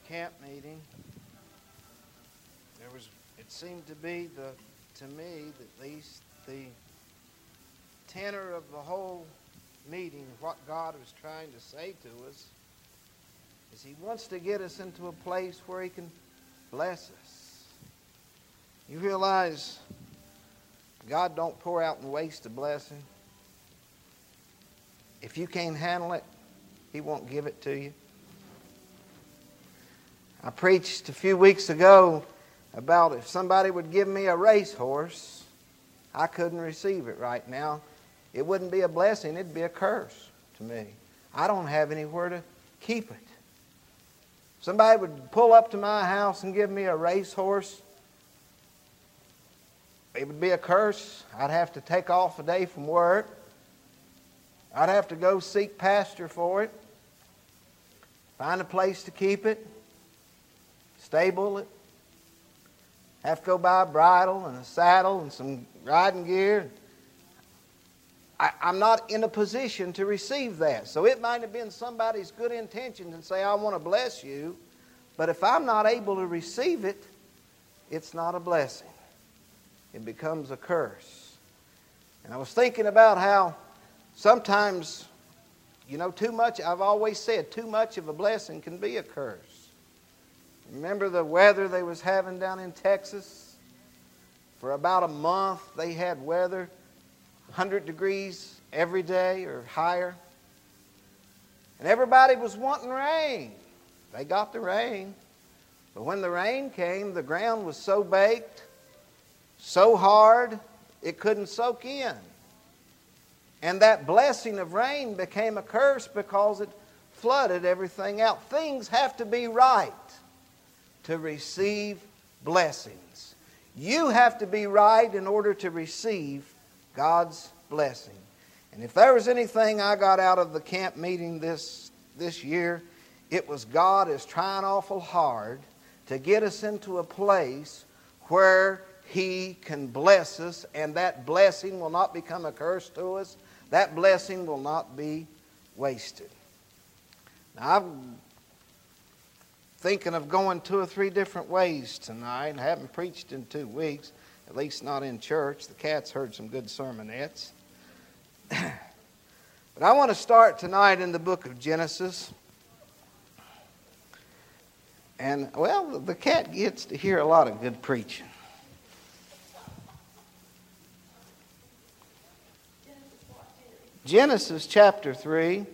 camp meeting, it seemed to be to me, at least, the tenor of the whole meeting, what God was trying to say to us, is He wants to get us into a place where He can bless us. You realize God don't pour out and waste a blessing. If you can't handle it, He won't give it to you. I preached a few weeks ago about if somebody would give me a racehorse, I couldn't receive it right now. It wouldn't be a blessing, it'd be a curse to me. I don't have anywhere to keep it. Somebody would pull up to my house and give me a racehorse, it would be a curse. I'd have to take off a day from work. I'd have to go seek pasture for it, find a place to keep it, stable it, have to go buy a bridle and a saddle and some riding gear. I'm not in a position to receive that. So it might have been somebody's good intention and say, I want to bless you. But if I'm not able to receive it, it's not a blessing. It becomes a curse. And I was thinking about how sometimes, too much, I've always said, too much of a blessing can be a curse. Remember the weather they was having down in Texas? For about a month they had weather 100 degrees every day or higher. And everybody was wanting rain. They got the rain. But when the rain came, the ground was so baked, so hard, it couldn't soak in. And that blessing of rain became a curse because it flooded everything out. Things have to be right to receive blessings. You have to be right in order to receive God's blessing. And if there was anything I got out of the camp meeting this year, it was God is trying awful hard to get us into a place where He can bless us, and that blessing will not become a curse to us. That blessing will not be wasted. Now, I'm thinking of going 2 or 3 different ways tonight. I haven't preached in 2 weeks, at least not in church. The cats heard some good sermonettes. But I want to start tonight in the book of Genesis. And, well, the cat gets to hear a lot of good preaching. Genesis chapter 3.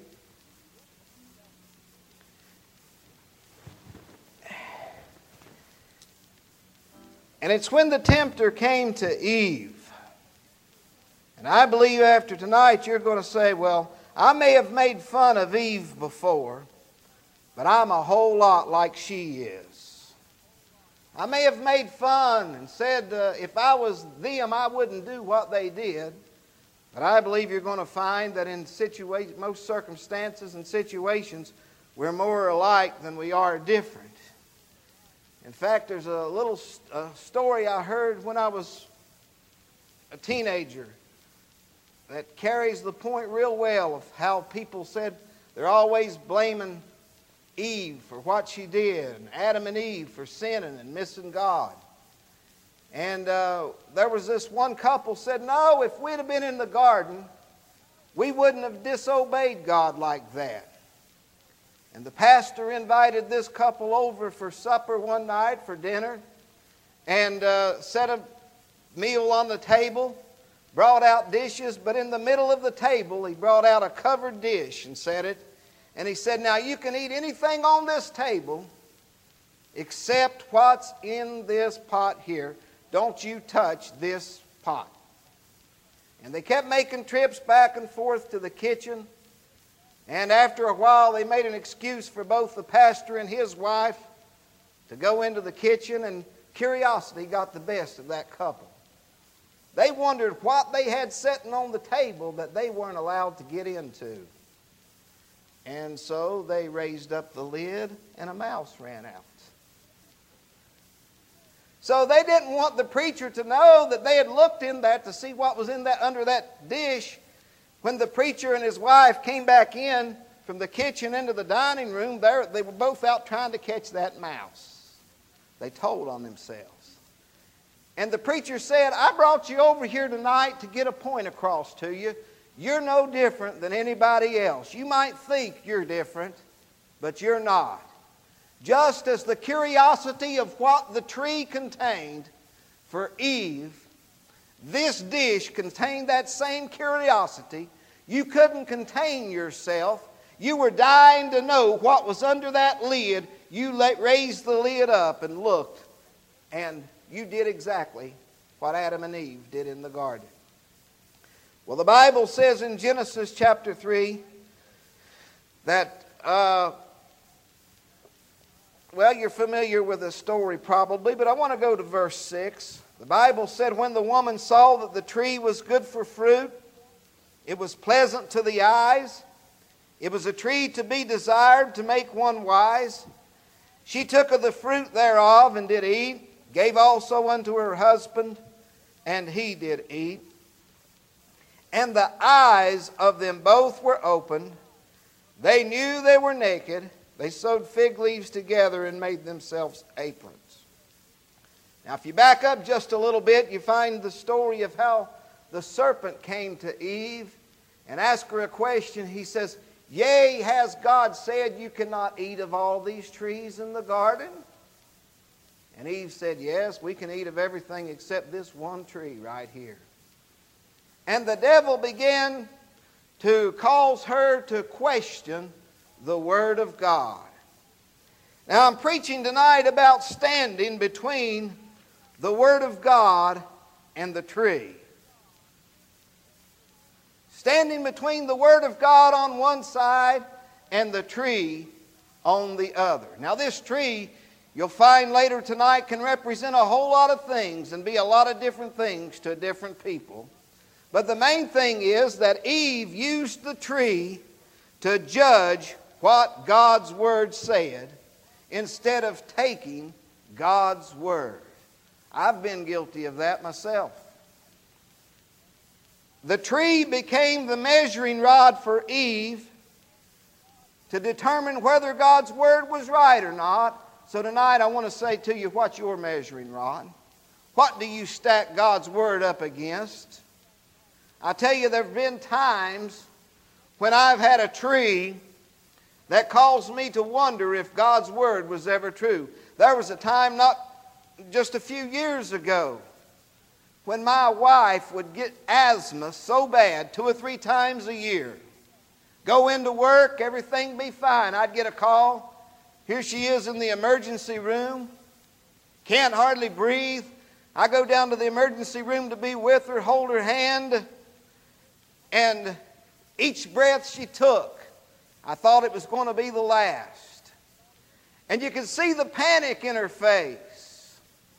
And it's when the tempter came to Eve. And I believe after tonight you're going to say, well, I may have made fun of Eve before, but I'm a whole lot like she is. I may have made fun and said if I was them, I wouldn't do what they did. But I believe you're going to find that in most circumstances and situations, we're more alike than we are different. In fact, there's a little story I heard when I was a teenager that carries the point real well of how people said they're always blaming Eve for what she did, and Adam and Eve for sinning and missing God. And there was this one couple said, no, if we'd have been in the garden, we wouldn't have disobeyed God like that. And the pastor invited this couple over for supper one night, for dinner, and set a meal on the table, brought out dishes, but in the middle of the table he brought out a covered dish and set it. And he said, now you can eat anything on this table except what's in this pot here. Don't you touch this pot. And they kept making trips back and forth to the kitchen. And after a while, they made an excuse for both the pastor and his wife to go into the kitchen, and curiosity got the best of that couple. They wondered what they had sitting on the table that they weren't allowed to get into. And so they raised up the lid, and a mouse ran out. So they didn't want the preacher to know that they had looked in that to see what was in that under that dish. When the preacher and his wife came back in from the kitchen into the dining room, they were both out trying to catch that mouse. They told on themselves. And the preacher said, I brought you over here tonight to get a point across to you. You're no different than anybody else. You might think you're different, but you're not. Just as the curiosity of what the tree contained for Eve, this dish contained that same curiosity. You couldn't contain yourself. You were dying to know what was under that lid. You raised the lid up and looked, and you did exactly what Adam and Eve did in the garden. Well, the Bible says in Genesis chapter 3 that, you're familiar with the story probably, but I want to go to verse 6. The Bible said, when the woman saw that the tree was good for fruit, it was pleasant to the eyes, it was a tree to be desired to make one wise, she took of the fruit thereof and did eat, gave also unto her husband, and he did eat. And the eyes of them both were opened. They knew they were naked. They sewed fig leaves together and made themselves aprons. Now, if you back up just a little bit, you find the story of how the serpent came to Eve and asked her a question. He says, yea, has God said you cannot eat of all these trees in the garden? And Eve said, yes, we can eat of everything except this one tree right here. And the devil began to cause her to question the Word of God. Now, I'm preaching tonight about standing between the Word of God and the tree. Standing between the Word of God on one side and the tree on the other. Now, this tree, you'll find later tonight, can represent a whole lot of things and be a lot of different things to different people. But the main thing is that Eve used the tree to judge what God's Word said instead of taking God's Word. I've been guilty of that myself. The tree became the measuring rod for Eve to determine whether God's Word was right or not. So tonight I want to say to you, what's your measuring rod? What do you stack God's Word up against? I tell you, there have been times when I've had a tree that caused me to wonder if God's Word was ever true. There was a time not just a few years ago when my wife would get asthma so bad 2 or 3 times a year. Go into work, everything be fine. I'd get a call. Here she is in the emergency room. Can't hardly breathe. I go down to the emergency room to be with her, hold her hand. And each breath she took, I thought it was going to be the last. And you could see the panic in her face.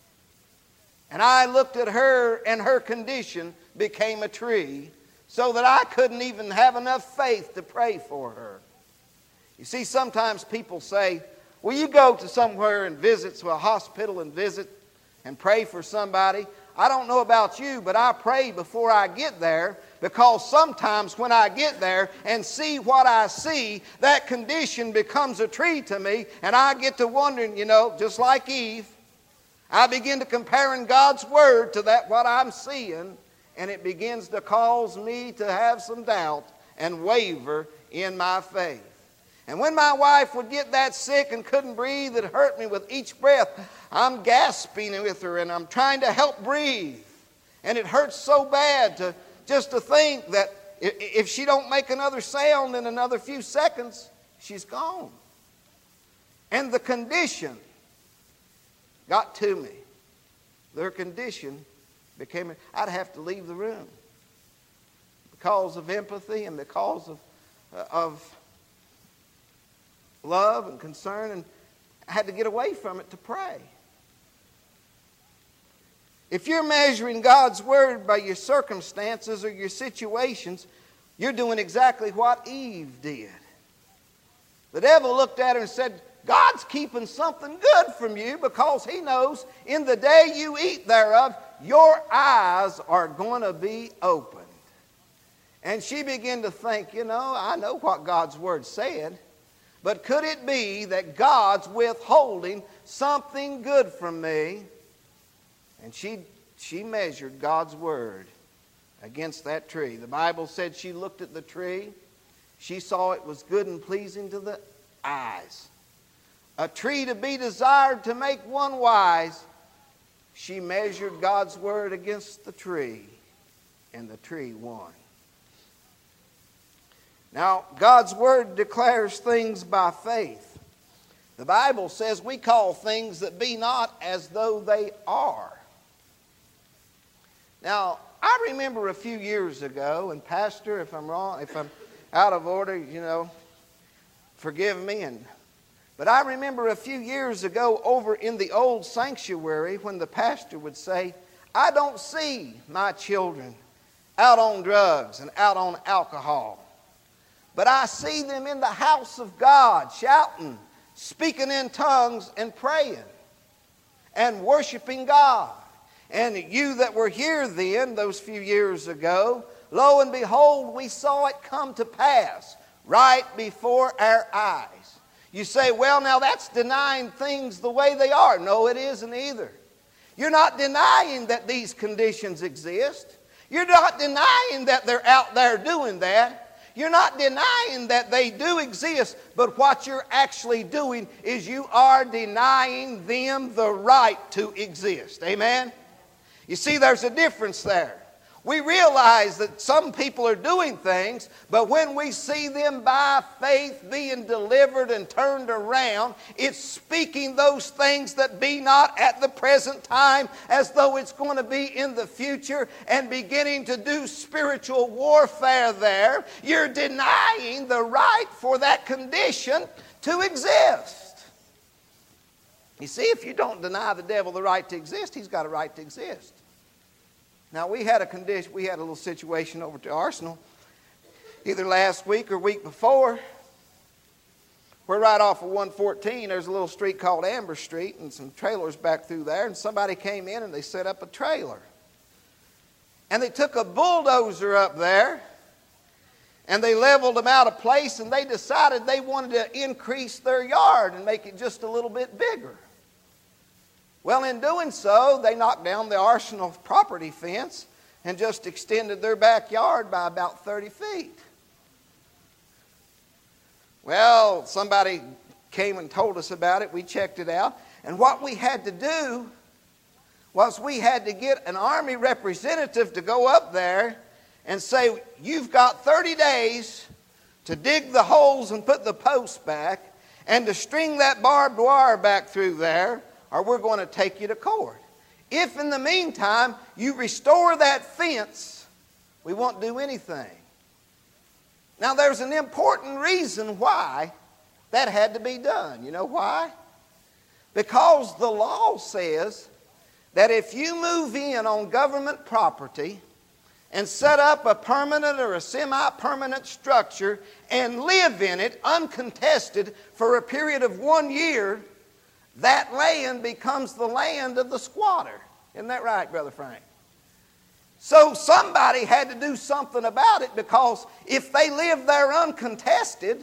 And I looked at her, and her condition became a tree, so that I couldn't even have enough faith to pray for her. You see, sometimes people say, well, you go to somewhere and visit, to a hospital and visit and pray for somebody. I don't know about you, but I pray before I get there, because sometimes when I get there and see what I see, that condition becomes a tree to me, and I get to wondering, just like Eve, I begin to comparing God's Word to that what I'm seeing, and it begins to cause me to have some doubt and waver in my faith. And when my wife would get that sick and couldn't breathe, it hurt me with each breath. I'm gasping with her, and I'm trying to help breathe. And it hurts so bad to think that if she don't make another sound in another few seconds, she's gone. And the condition got to me. Their condition became, I'd have to leave the room because of empathy and because of love and concern, and I had to get away from it to pray. If you're measuring God's Word by your circumstances or your situations, you're doing exactly what Eve did. The devil looked at her and said, God's keeping something good from you, because He knows in the day you eat thereof, your eyes are going to be opened. And she began to think, I know what God's Word said, but could it be that God's withholding something good from me? And she measured God's Word against that tree. The Bible said she looked at the tree. She saw it was good and pleasing to the eyes. A tree to be desired to make one wise. She measured God's Word against the tree, and the tree won. Now, God's Word declares things by faith. The Bible says we call things that be not as though they are. Now, I remember a few years ago, and Pastor, if I'm wrong, if I'm out of order, forgive me. But I remember a few years ago over in the old sanctuary when the pastor would say, I don't see my children out on drugs and out on alcohol. But I see them in the house of God, shouting, speaking in tongues, and praying, and worshiping God. And you that were here then, those few years ago, lo and behold, we saw it come to pass right before our eyes. You say, well, now that's denying things the way they are. No, it isn't either. You're not denying that these conditions exist. You're not denying that they're out there doing that. You're not denying that they do exist, but what you're actually doing is you are denying them the right to exist. Amen? You see, there's a difference there. We realize that some people are doing things, but when we see them by faith being delivered and turned around, it's speaking those things that be not at the present time as though it's going to be in the future, and beginning to do spiritual warfare there. You're denying the right for that condition to exist. You see, if you don't deny the devil the right to exist, he's got a right to exist. Now, we had a little situation over to Arsenal, either last week or week before. We're right off of 114. There's a little street called Amber Street, and some trailers back through there, and somebody came in and they set up a trailer. And they took a bulldozer up there, and they leveled them out of place, and they decided they wanted to increase their yard and make it just a little bit bigger. Well, in doing so, they knocked down the Arsenal property fence and just extended their backyard by about 30 feet. Well, somebody came and told us about it. We checked it out. And what we had to do was we had to get an Army representative to go up there and say, you've got 30 days to dig the holes and put the posts back and to string that barbed wire back through there, or we're going to take you to court. If in the meantime you restore that fence, we won't do anything. Now there's an important reason why that had to be done. You know why? Because the law says that if you move in on government property and set up a permanent or a semi-permanent structure and live in it uncontested for a period of 1 year, that land becomes the land of the squatter. Isn't that right, Brother Frank? So somebody had to do something about it, because if they lived there uncontested,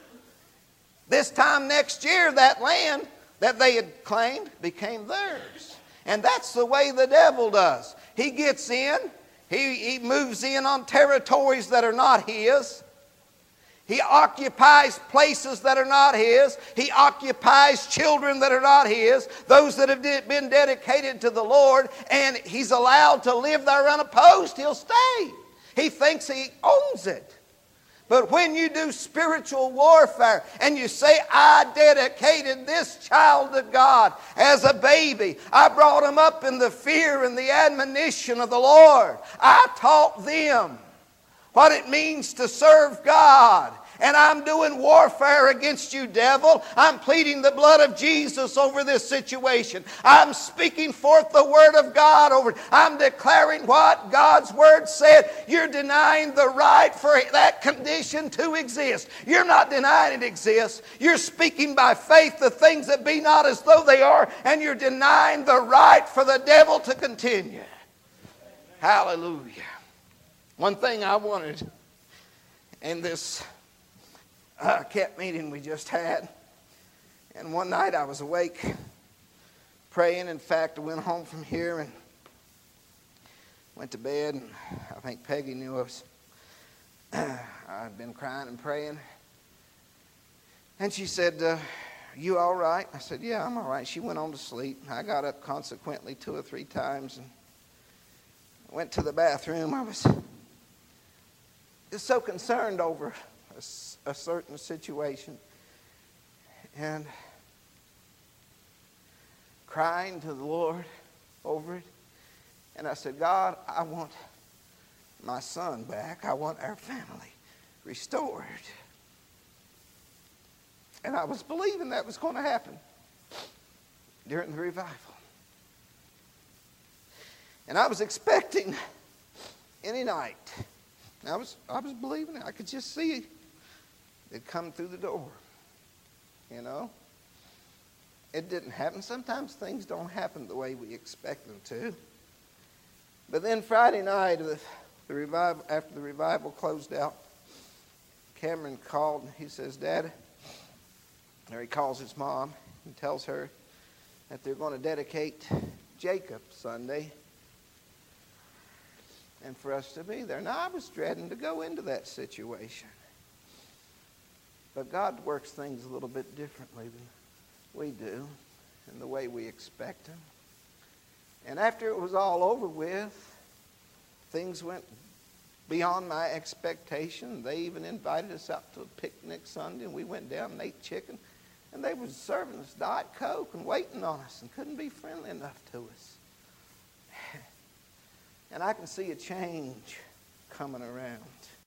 this time next year that land that they had claimed became theirs. And that's the way the devil does. He gets in, he moves in on territories that are not his. He occupies places that are not his. He occupies children that are not his, those that have been dedicated to the Lord, and he's allowed to live there unopposed. He'll stay. He thinks he owns it. But when you do spiritual warfare and you say, I dedicated this child to God as a baby. I brought him up in the fear and the admonition of the Lord. I taught them what it means to serve God. And I'm doing warfare against you, devil. I'm pleading the blood of Jesus over this situation. I'm speaking forth the word of God over it. I'm declaring what God's word said. You're denying the right for that condition to exist. You're not denying it exists. You're speaking by faith the things that be not as though they are, and you're denying the right for the devil to continue. Hallelujah. One thing I wanted in this camp meeting we just had. And one night I was awake praying. In fact, I went home from here and went to bed. And I think Peggy knew I'd been crying and praying. And she said, you all right? I said, yeah, I'm all right. She went on to sleep. I got up consequently 2 or 3 times and went to the bathroom. I was just so concerned over a certain situation and crying to the Lord over it. And I said, God, I want my son back. I want our family restored. And I was believing that was going to happen during the revival. And I was expecting any night. I was believing it. I could just see it come through the door. You know? It didn't happen. Sometimes things don't happen the way we expect them to. But then Friday night, after the revival closed out, Cameron called and he says, Dad, or he calls his mom and tells her that they're going to dedicate Jacob Sunday and for us to be there. Now, I was dreading to go into that situation. But God works things a little bit differently than we do and the way we expect him. And after it was all over with, things went beyond my expectation. They even invited us out to a picnic Sunday, and we went down and ate chicken. And they were serving us Diet Coke and waiting on us and couldn't be friendly enough to us. And I can see a change coming around.